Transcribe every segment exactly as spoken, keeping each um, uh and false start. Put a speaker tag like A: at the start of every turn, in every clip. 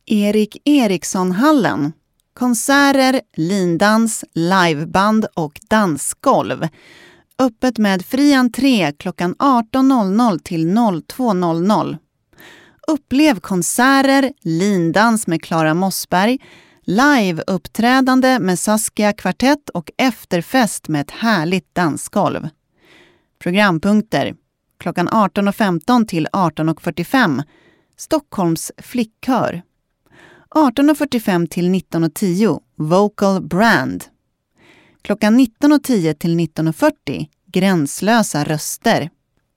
A: Erik Eriksson-hallen. Konserter, lindans, liveband och dansgolv. Öppet med fri entré klockan arton noll noll till två noll noll. Upplev konserter, lindans med Klara Mossberg, live-uppträdande med Saskia Kvartett och efterfest med ett härligt dansgolv. Programpunkter. Klockan arton femton till arton fyrtiofem. Stockholms flickkör. arton fyrtiofem till nitton tio. Vocal Brand. Klockan nitton tio till nitton fyrtio. Gränslösa röster.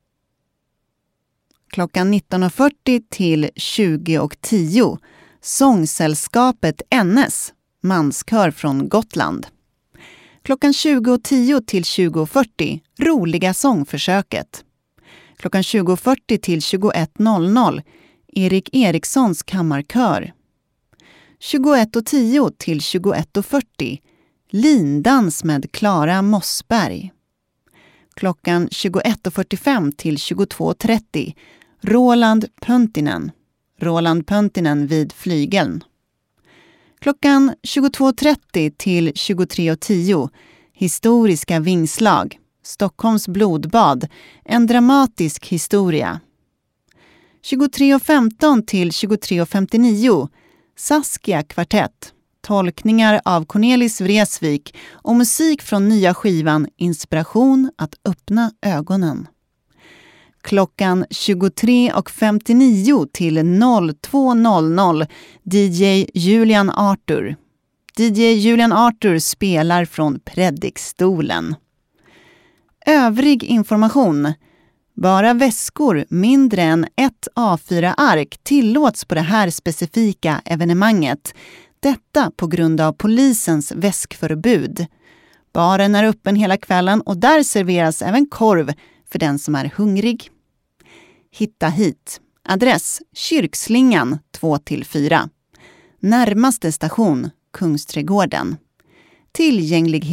A: Klockan nitton fyrtio till tjugo tio. Sångsällskapet N S. Manskör från Gotland. Klockan tjugo tio till tjugo fyrtio. Roliga sångförsöket. Klockan tjugo fyrtio till tjugoett noll noll. Erik Erikssons kammarkör. tjugoett tio till tjugoett fyrtio. Lindans med Klara Mossberg. Klockan tjugoett fyrtiofem till tjugotvå trettio. Roland Pöntinen. Roland Pöntinen vid flygeln. Klockan tjugotvå trettio till tjugotre tio. Historiska vingslag. Stockholms blodbad. En dramatisk historia. tjugotre femton till tjugotre femtionio. Saskia Kvartett. Tolkningar av Cornelis Vreeswijk och musik från nya skivan Inspiration att öppna ögonen. Klockan tjugotre femtionio till två noll noll. D J Julian Arthur. D J Julian Arthur spelar från predikstolen. Övrig information. Bara väskor mindre än ett A fyra ark tillåts på det här specifika evenemanget. Detta på grund av polisens väskförbud. Baren är öppen hela kvällen och där serveras även korv för den som är hungrig. Hitta hit. Adress Kyrkslingan två till fyra. Närmaste station Kungsträdgården.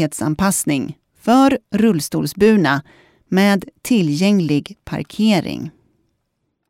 A: Tillgänglighetsanpassning för rullstolsburna med tillgänglig parkering.